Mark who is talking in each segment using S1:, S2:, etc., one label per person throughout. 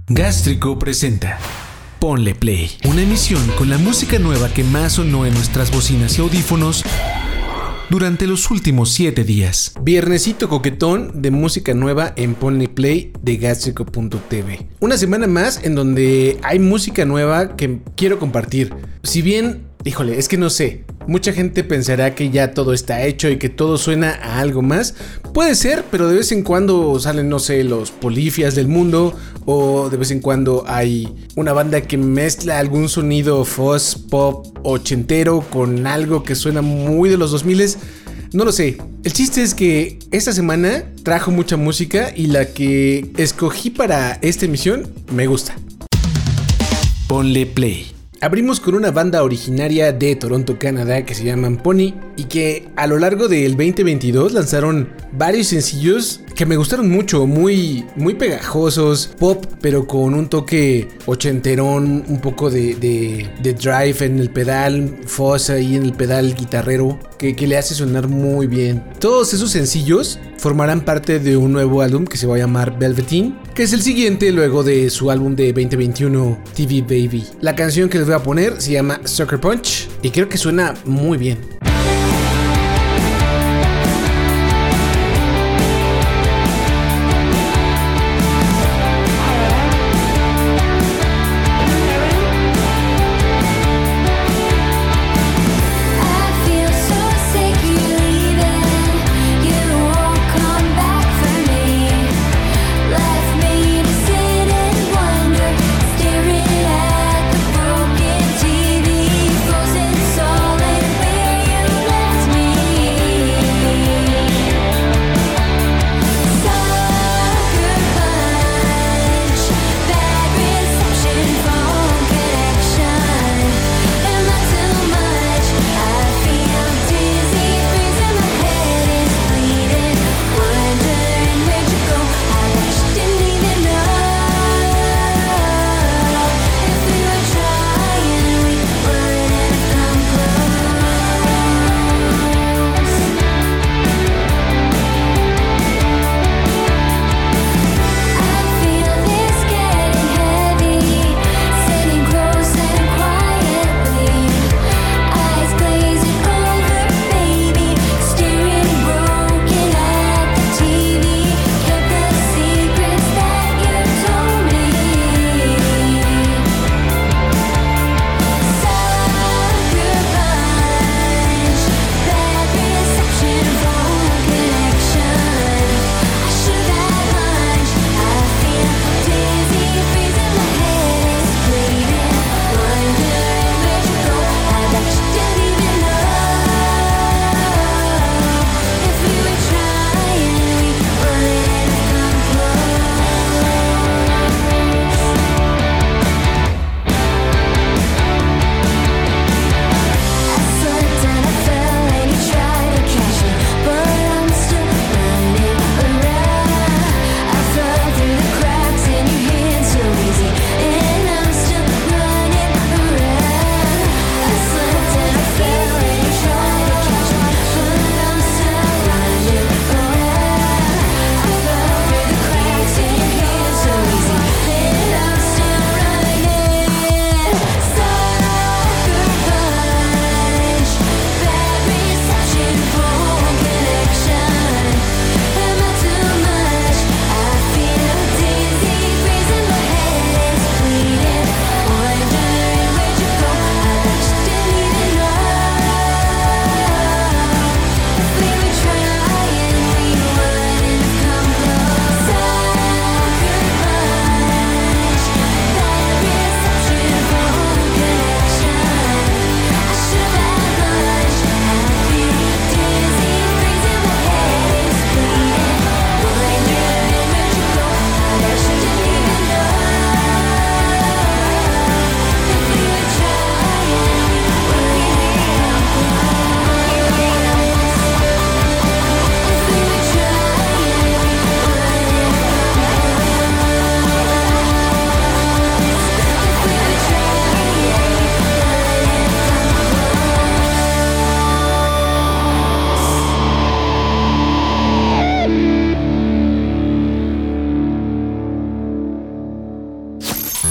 S1: Gástrico presenta Ponle Play, una emisión con la música nueva que más sonó en nuestras bocinas y audífonos durante los últimos 7 días.
S2: Viernesito coquetón de música nueva en Ponle Play de Gástrico.tv. Una semana más en donde hay música nueva que quiero compartir. Si bien, híjole, es que no sé, mucha gente pensará que ya todo está hecho y que todo suena a algo más. Puede ser, pero de vez en cuando salen, no sé, los Polifias del mundo, o de vez en cuando hay una banda que mezcla algún sonido fuzz pop ochentero con algo que suena muy de los 2000. No lo sé. El chiste es que esta semana trajo mucha música y la que escogí para esta emisión me gusta.
S1: Ponle Play.
S2: Abrimos con una banda originaria de Toronto, Canadá, que se llaman Pony, y que a lo largo del 2022 lanzaron varios sencillos que me gustaron mucho, muy pegajosos, pop, pero con un toque ochenterón, un poco de drive en el pedal, fuzz ahí en el pedal guitarrero, que le hace sonar muy bien. Todos esos sencillos formarán parte de un nuevo álbum que se va a llamar Velveteen, que es el siguiente luego de su álbum de 2021, TV Baby. La canción que les voy a poner se llama Sucker Punch y creo que suena muy bien.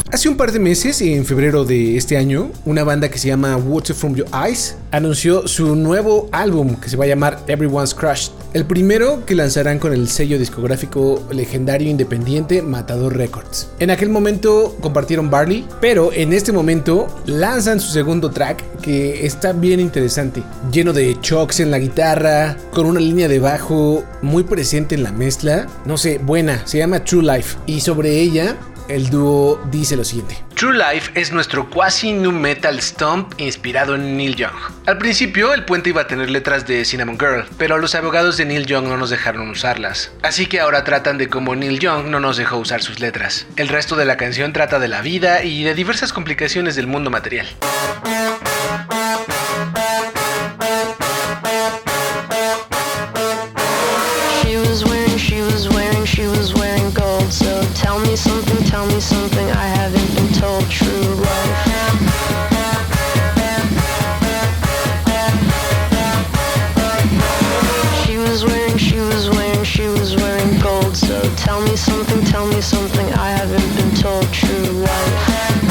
S2: Hace un par de meses, en febrero de este año, una banda que se llama Water From Your Eyes anunció su nuevo álbum que se va a llamar Everyone's Crushed, el primero que lanzarán con el sello discográfico legendario independiente Matador Records. En aquel momento compartieron Barley, pero en este momento lanzan su segundo track que está bien interesante, lleno de chucks en la guitarra, con una línea de bajo muy presente en la mezcla, no sé, buena, se llama True Life, y sobre ella el dúo dice lo siguiente: True Life es nuestro quasi nu metal stomp inspirado en Neil Young. Al principio el puente iba a tener letras de Cinnamon Girl, pero los abogados de Neil Young no nos dejaron usarlas, así que ahora tratan de como Neil Young no nos dejó usar sus letras. El resto de la canción trata de la vida y de diversas complicaciones del mundo material.
S3: Tell me something I haven't been told. True life. She was wearing gold. So tell me something I haven't been told. True life.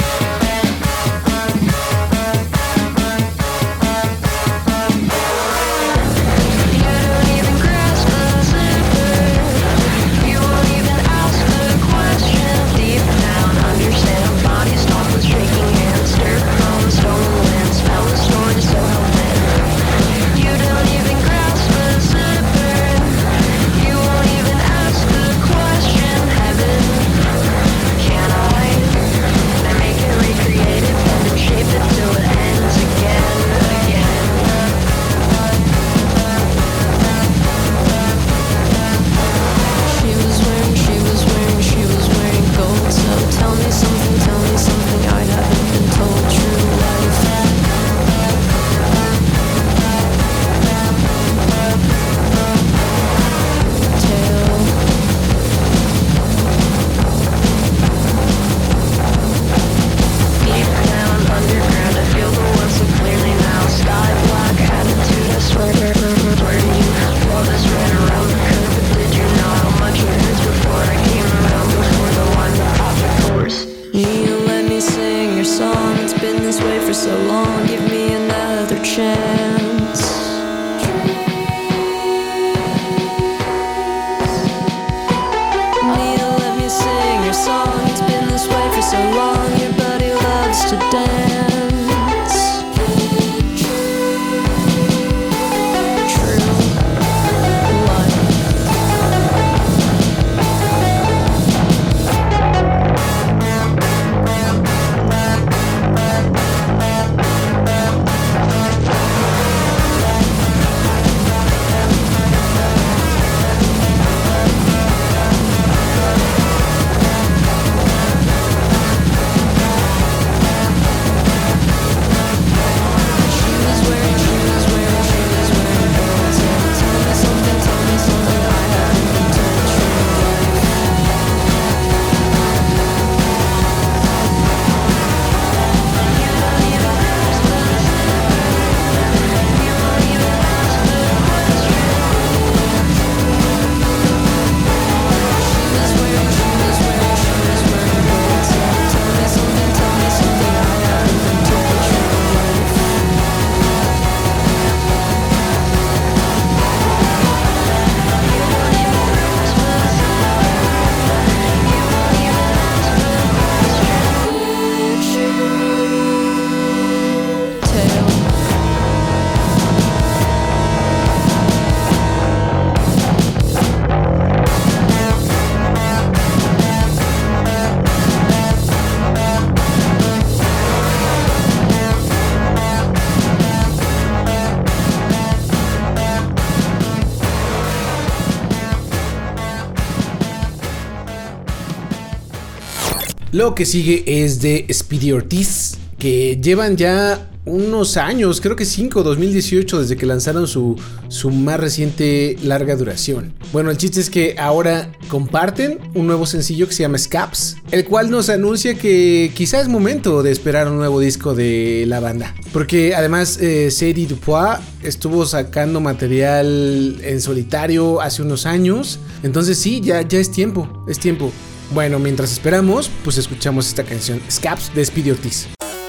S2: Lo que sigue es de Speedy Ortiz, que llevan ya unos años, creo que 5, 2018, desde que lanzaron su más reciente larga duración. Bueno, el chiste es que ahora comparten un nuevo sencillo que se llama Scaps, el cual nos anuncia que quizás es momento de esperar un nuevo disco de la banda. Porque además Sadie Dupois estuvo sacando material en solitario hace unos años. Entonces sí, ya es tiempo. Bueno, mientras esperamos, pues escuchamos esta canción Scabs de Speedy Ortiz.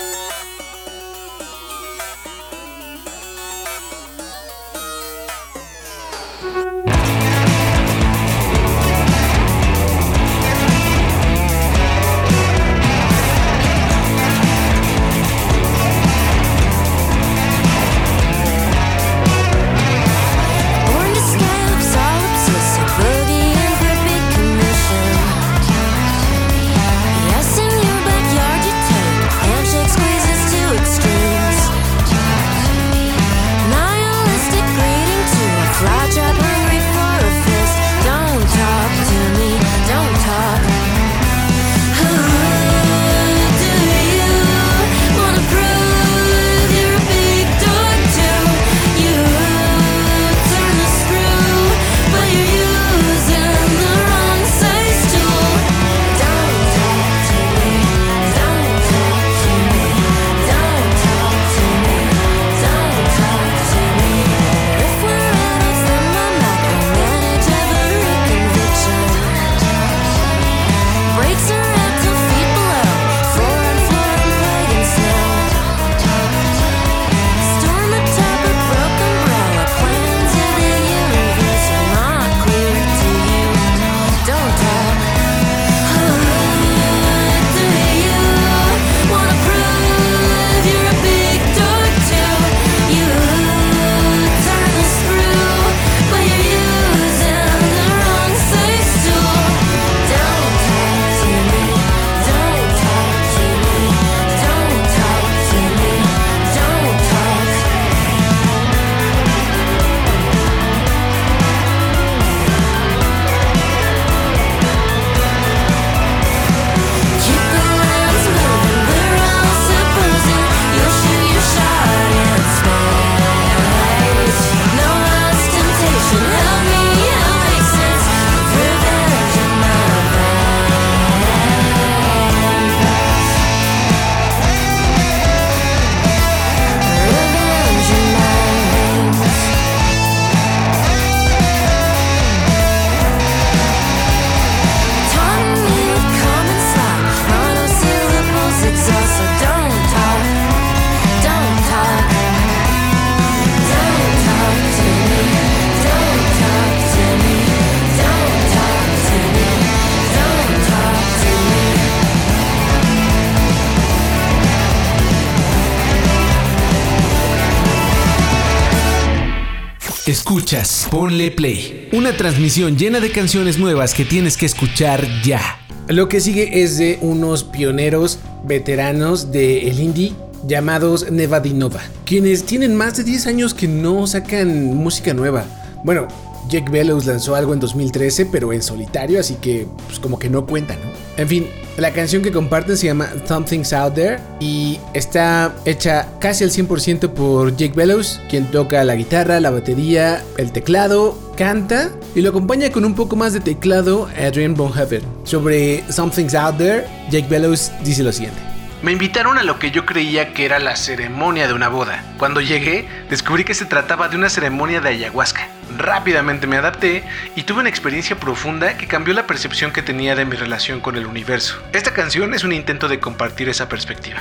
S1: Escuchas Ponle Play, una transmisión llena de canciones nuevas que tienes que escuchar ya.
S2: Lo que sigue es de unos pioneros veteranos del indie llamados Nevadinova, quienes tienen más de 10 años que no sacan música nueva. Bueno, Jake Bellows lanzó algo en 2013, pero en solitario, así que pues como que no cuenta, ¿no? En fin, la canción que comparten se llama Something's Out There y está hecha casi al 100% por Jake Bellows, quien toca la guitarra, la batería, el teclado, canta y lo acompaña con un poco más de teclado Adrian Bonhoeffer. Sobre Something's Out There, Jake Bellows dice lo siguiente: me invitaron a lo que yo creía que era la ceremonia de una boda. Cuando llegué, descubrí que se trataba de una ceremonia de ayahuasca. Rápidamente me adapté y tuve una experiencia profunda que cambió la percepción que tenía de mi relación con el universo. Esta canción es un intento de compartir esa perspectiva.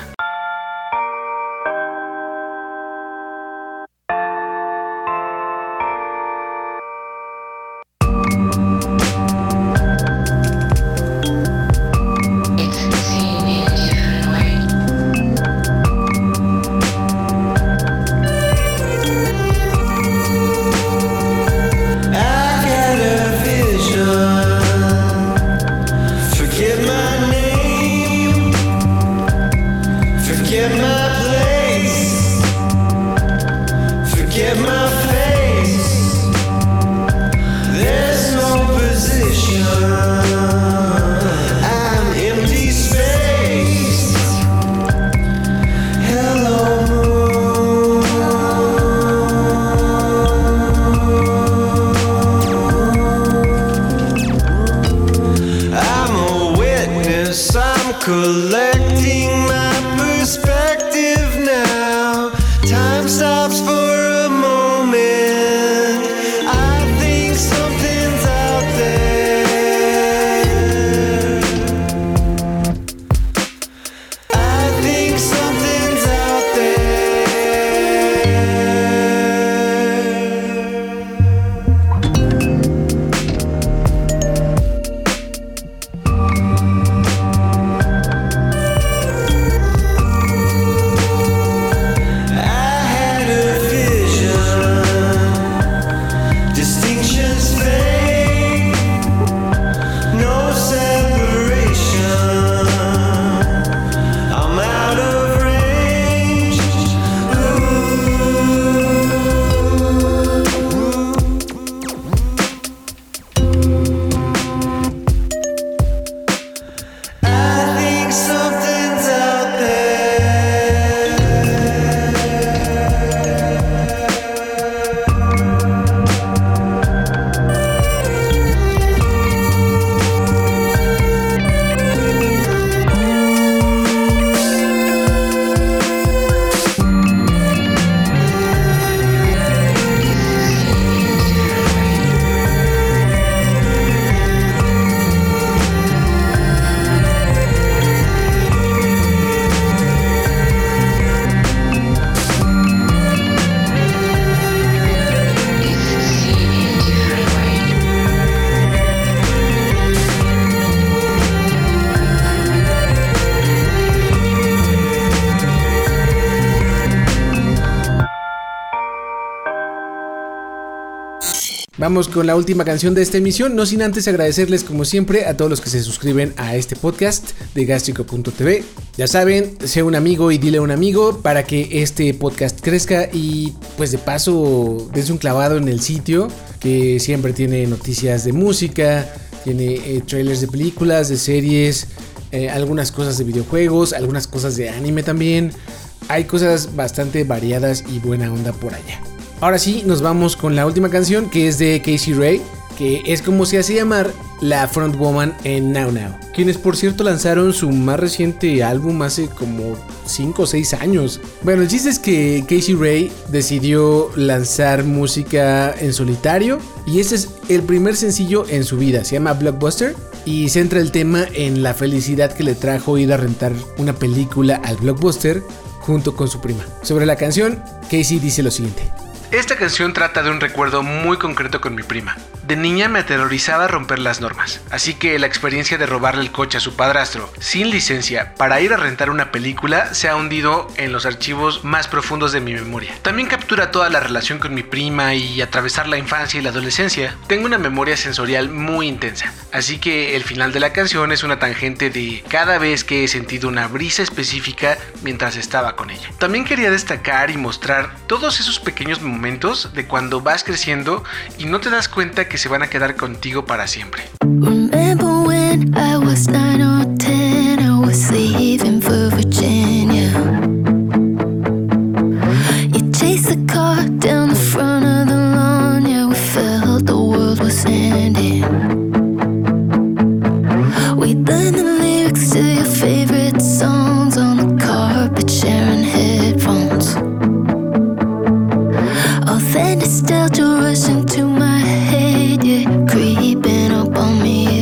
S4: Collecting my perspective now. Time stops for a moment. I think something's out there.
S2: Vamos con la última canción de esta emisión, no sin antes agradecerles como siempre a todos los que se suscriben a este podcast de Gastrico.tv. Ya saben, sea un amigo y dile a un amigo para que este podcast crezca y pues de paso dense un clavado en el sitio que siempre tiene noticias de música, tiene trailers de películas, de series, algunas cosas de videojuegos, algunas cosas de anime también. Hay cosas bastante variadas y buena onda por allá. Ahora sí, nos vamos con la última canción, que es de Casey Ray, que es como se hace llamar la frontwoman en Now Now, quienes por cierto lanzaron su más reciente álbum hace como 5 o 6 años. Bueno, el chiste es que Casey Ray decidió lanzar música en solitario y este es el primer sencillo en su vida, se llama Blockbuster y centra el tema en la felicidad que le trajo ir a rentar una película al Blockbuster junto con su prima. Sobre la canción, Casey dice lo siguiente.
S1: Esta canción trata de un recuerdo muy concreto con mi prima. De niña me aterrorizaba romper las normas, así que la experiencia de robarle el coche a su padrastro sin licencia para ir a rentar una película se ha hundido en los archivos más profundos de mi memoria. También captura toda la relación con mi prima y atravesar la infancia y la adolescencia. Tengo una memoria sensorial muy intensa, así que el final de la canción es una tangente de cada vez que he sentido una brisa específica mientras estaba con ella. También quería destacar y mostrar todos esos pequeños momentos de cuando vas creciendo y no te das cuenta que se van a quedar contigo para siempre.
S5: Remember when I was 9 or 10, I was leaving for Virginia. You chased the car down the front of the lawn, yeah, we felt the world was ending. We learned the lyrics to your favorite songs on the carpet, sharing headphones. All that nostalgia rushing to my head, yeah, creeping up on me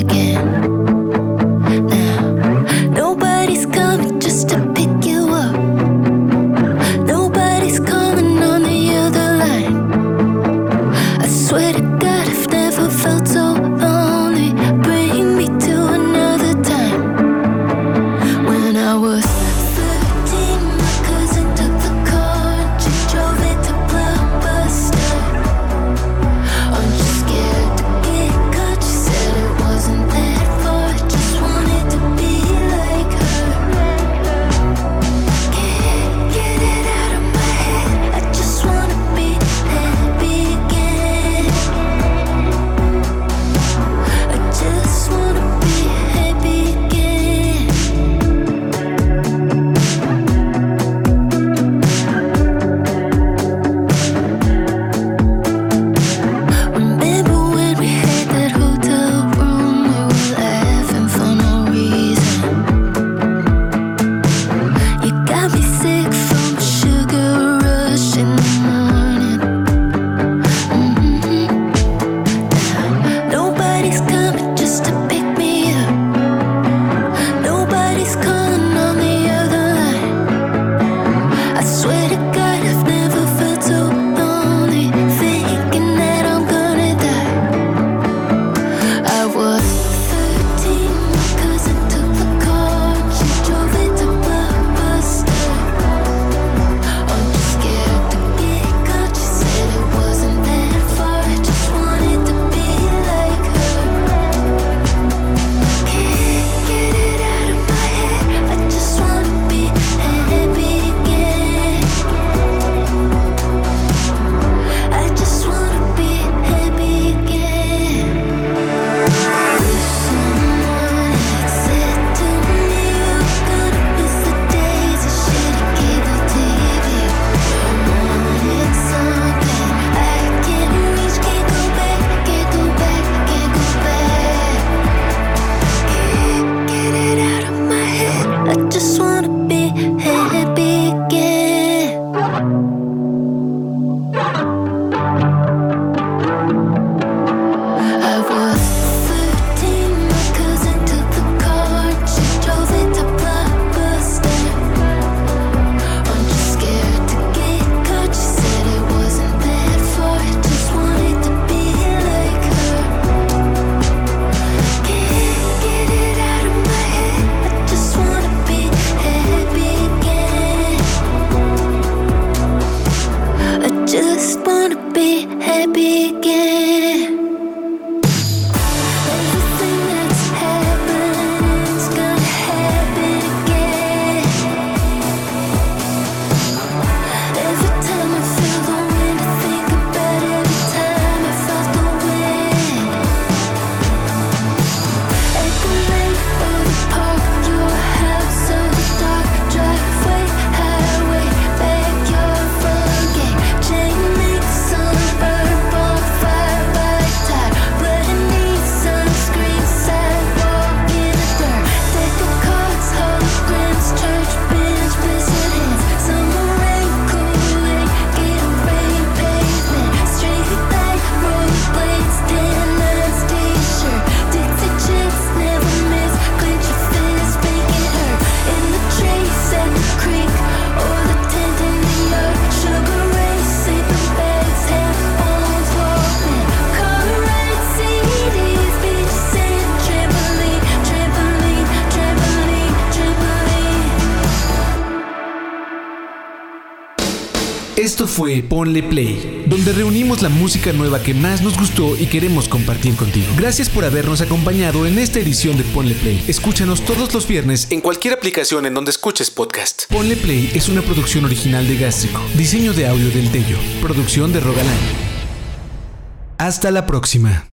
S2: Esto fue Ponle Play, donde reunimos la música nueva que más nos gustó y queremos compartir contigo. Gracias por habernos acompañado en esta edición de Ponle Play. Escúchanos todos los viernes en cualquier aplicación en donde escuches podcast. Ponle Play es una producción original de Gástrico. Diseño de audio del Tello. Producción de Rogalán. Hasta la próxima.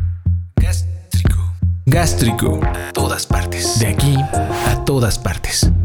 S2: Gástrico. A todas partes. De aquí a todas partes.